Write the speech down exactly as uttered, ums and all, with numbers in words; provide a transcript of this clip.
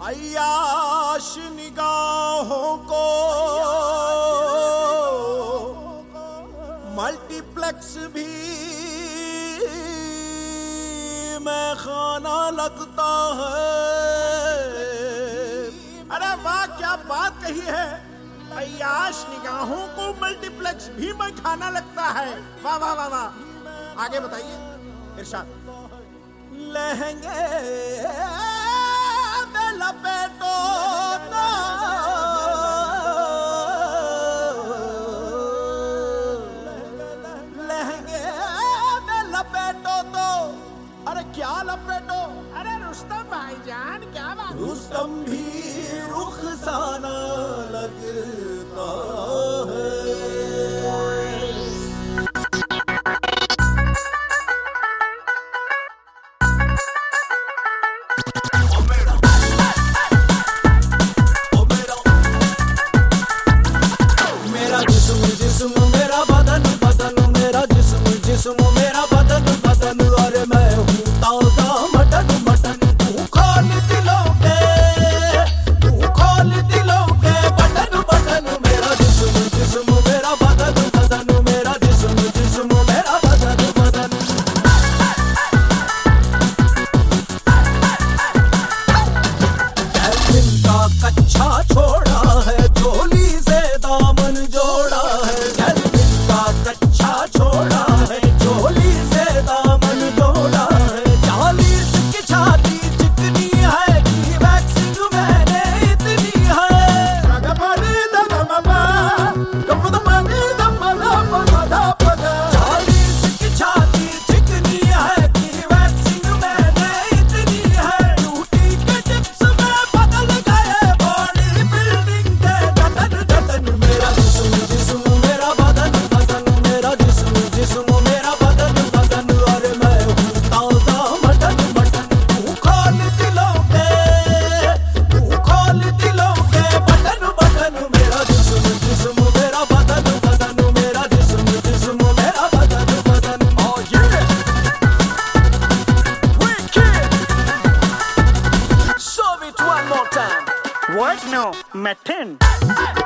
अय्याश निगाहों को मल्टीप्लेक्स भी मैं खाना लगता है। अरे वाह, क्या बात कही है। अय्याश निगाहों को मल्टीप्लेक्स भी मैं खाना लगता है। वाह वाह वाह वाह। आगे बताइए। इरशाद। लहंगे में लपेटो ना, लहंगे में लपेटो तो। अरे क्या लपेटो? अरे रुस्तम भाईजान, क्या बात। रुस्तम भी रुखसाना लगता है। जिस्म मेरा बदन बदन, और मैं हूँ ताज़ा मटन मटन। तू खोल दिलों के, तू खोल दिलों के बटन बटन। मेरा जिस्म जिस्म मेरा बदन बदन, मेरा जिस्म जिस्म मेरा बदन बदन। कैल्विन का कच्चा छोड़ा है, चोली से दामन जोड़ा है। कैल्विन का कच्चा छोड़ा What? No, Metin.